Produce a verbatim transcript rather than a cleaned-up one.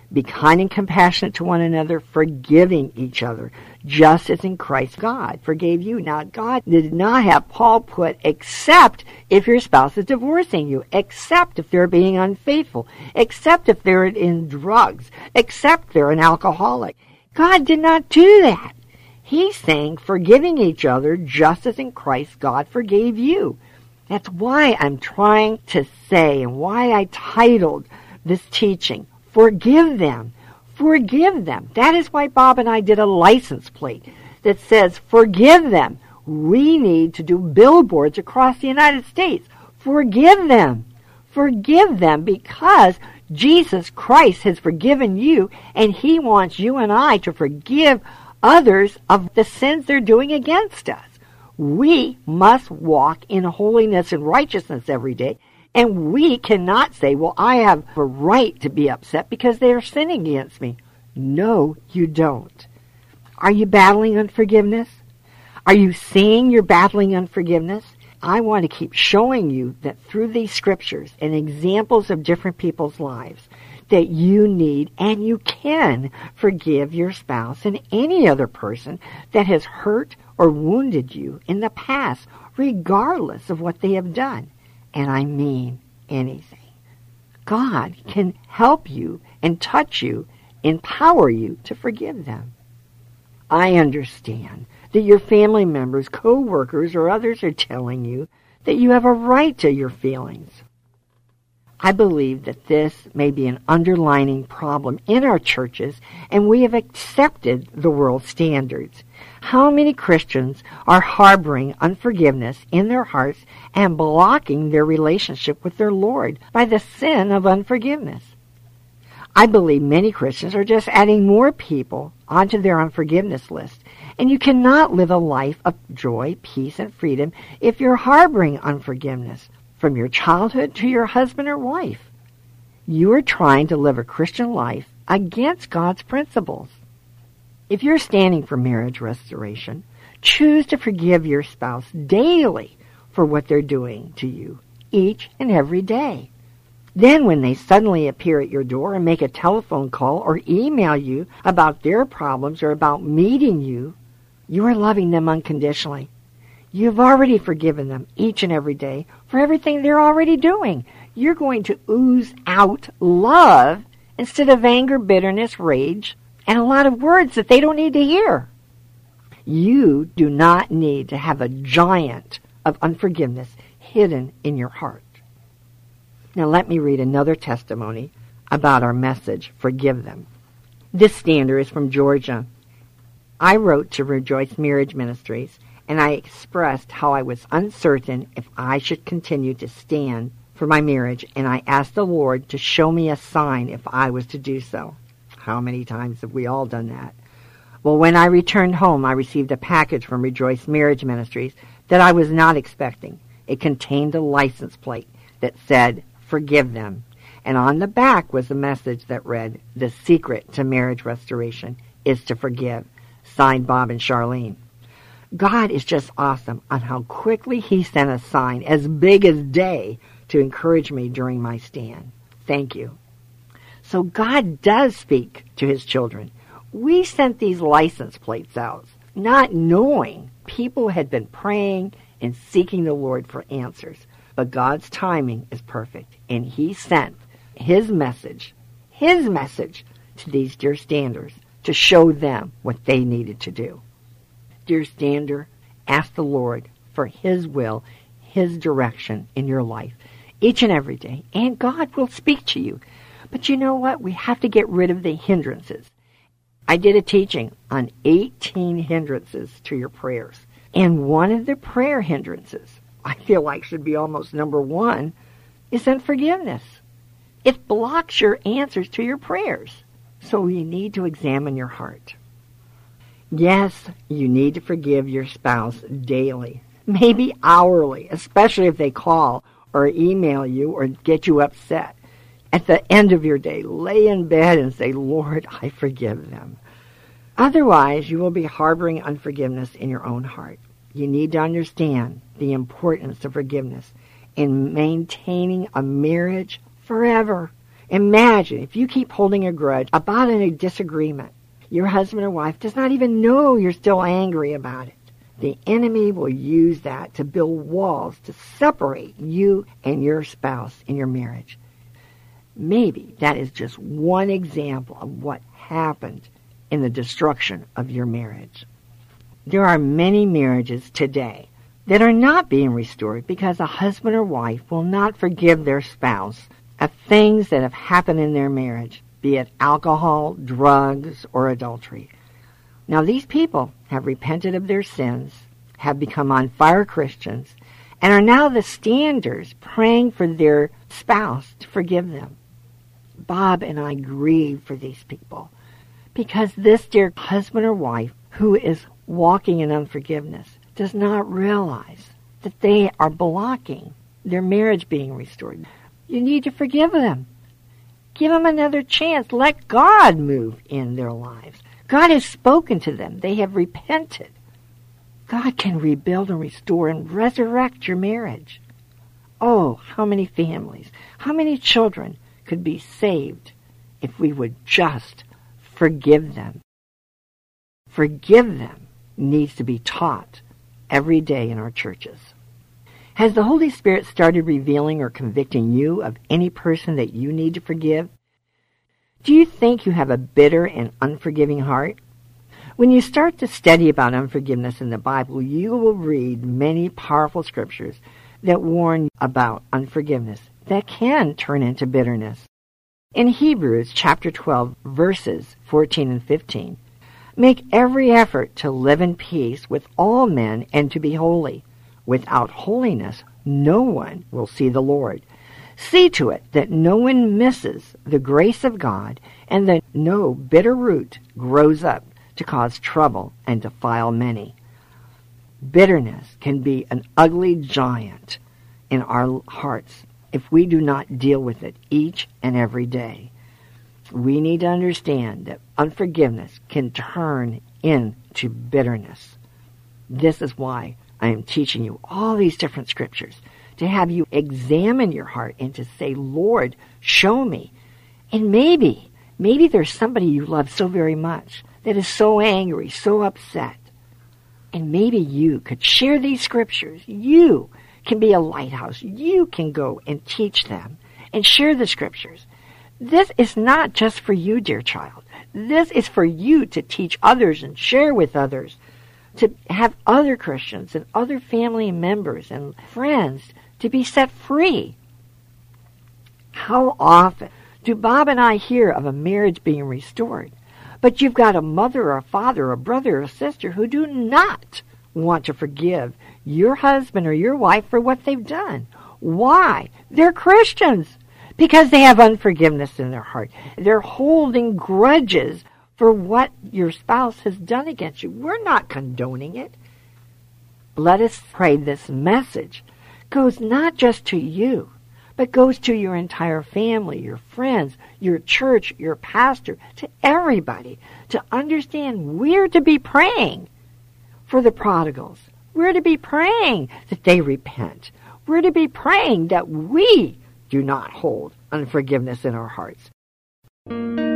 Be kind and compassionate to one another, forgiving each other, just as in Christ God forgave you. Now, God did not have Paul put, except if your spouse is divorcing you, except if they're being unfaithful, except if they're in drugs, except they're an alcoholic. God did not do that. He's saying forgiving each other, just as in Christ God forgave you. That's why I'm trying to say, and why I titled this teaching, Forgive Them. Forgive them. That is why Bob and I did a license plate that says, forgive them. We need to do billboards across the United States. Forgive them. Forgive them because Jesus Christ has forgiven you, and he wants you and I to forgive others of the sins they're doing against us. We must walk in holiness and righteousness every day. And we cannot say, well, I have a right to be upset because they are sinning against me. No, you don't. Are you battling unforgiveness? Are you seeing you're battling unforgiveness? I want to keep showing you that through these scriptures and examples of different people's lives, that you need and you can forgive your spouse and any other person that has hurt or wounded you in the past, regardless of what they have done. And I mean anything. God can help you and touch you, empower you to forgive them. I understand that your family members, co-workers, or others are telling you that you have a right to your feelings. I believe that this may be an underlying problem in our churches, and we have accepted the world standards. How many Christians are harboring unforgiveness in their hearts and blocking their relationship with their Lord by the sin of unforgiveness? I believe many Christians are just adding more people onto their unforgiveness list, and you cannot live a life of joy, peace, and freedom if you're harboring unforgiveness. From your childhood to your husband or wife, you are trying to live a Christian life against God's principles. If you're standing for marriage restoration, choose to forgive your spouse daily for what they're doing to you each and every day. Then when they suddenly appear at your door and make a telephone call or email you about their problems or about meeting you, you are loving them unconditionally. You've already forgiven them each and every day for everything they're already doing. You're going to ooze out love instead of anger, bitterness, rage, and a lot of words that they don't need to hear. You do not need to have a giant of unforgiveness hidden in your heart. Now let me read another testimony about our message, Forgive Them. This stander is from Georgia. I wrote to Rejoice Marriage Ministries, and I expressed how I was uncertain if I should continue to stand for my marriage, and I asked the Lord to show me a sign if I was to do so. How many times have we all done that? Well, when I returned home, I received a package from Rejoice Marriage Ministries that I was not expecting. It contained a license plate that said, Forgive Them. And on the back was a message that read, The secret to marriage restoration is to forgive. Signed, Bob and Charlene. God is just awesome on how quickly he sent a sign as big as day to encourage me during my stand. Thank you. So God does speak to his children. We sent these license plates out, not knowing people had been praying and seeking the Lord for answers. But God's timing is perfect, and he sent his message, his message to these dear standers to show them what they needed to do. Dear stander, ask the Lord for his will, his direction in your life each and every day, and God will speak to you. But you know what? We have to get rid of the hindrances. I did a teaching on eighteen hindrances to your prayers, and one of the prayer hindrances, I feel like should be almost number one, is unforgiveness. It blocks your answers to your prayers. So you need to examine your heart. Yes, you need to forgive your spouse daily, maybe hourly, especially if they call or email you or get you upset. At the end of your day, lay in bed and say, Lord, I forgive them. Otherwise, you will be harboring unforgiveness in your own heart. You need to understand the importance of forgiveness in maintaining a marriage forever. Imagine if you keep holding a grudge about a disagreement. Your husband or wife does not even know you're still angry about it. The enemy will use that to build walls to separate you and your spouse in your marriage. Maybe that is just one example of what happened in the destruction of your marriage. There are many marriages today that are not being restored because a husband or wife will not forgive their spouse of things that have happened in their marriage, be it alcohol, drugs, or adultery. Now, these people have repented of their sins, have become on-fire Christians, and are now the standards praying for their spouse to forgive them. Bob and I grieve for these people because this dear husband or wife who is walking in unforgiveness does not realize that they are blocking their marriage being restored. You need to forgive them. Give them another chance. Let God move in their lives. God has spoken to them. They have repented. God can rebuild and restore and resurrect your marriage. Oh, how many families, how many children could be saved if we would just forgive them. Forgive them needs to be taught every day in our churches. Has the Holy Spirit started revealing or convicting you of any person that you need to forgive? Do you think you have a bitter and unforgiving heart? When you start to study about unforgiveness in the Bible, you will read many powerful scriptures that warn about unforgiveness that can turn into bitterness. In Hebrews chapter twelve, verses fourteen and fifteen, make every effort to live in peace with all men and to be holy. Without holiness, no one will see the Lord. See to it that no one misses the grace of God and that no bitter root grows up to cause trouble and defile many. Bitterness can be an ugly giant in our hearts if we do not deal with it each and every day. We need to understand that unforgiveness can turn into bitterness. This is why I am teaching you all these different scriptures, to have you examine your heart and to say, Lord, show me. And maybe, maybe there's somebody you love so very much that is so angry, so upset. And maybe you could share these scriptures. You can be a lighthouse. You can go and teach them and share the scriptures. This is not just for you, dear child. This is for you to teach others and share with others, to have other Christians and other family members and friends to be set free. How often do Bob and I hear of a marriage being restored, but you've got a mother or a father or a brother or a sister who do not want to forgive your husband or your wife for what they've done. Why? They're Christians. Because they have unforgiveness in their heart. They're holding grudges for what your spouse has done against you. We're not condoning it. Let us pray this message goes not just to you, but goes to your entire family, your friends, your church, your pastor, to everybody, to understand we're to be praying for the prodigals. We're to be praying that they repent. We're to be praying that we do not hold unforgiveness in our hearts.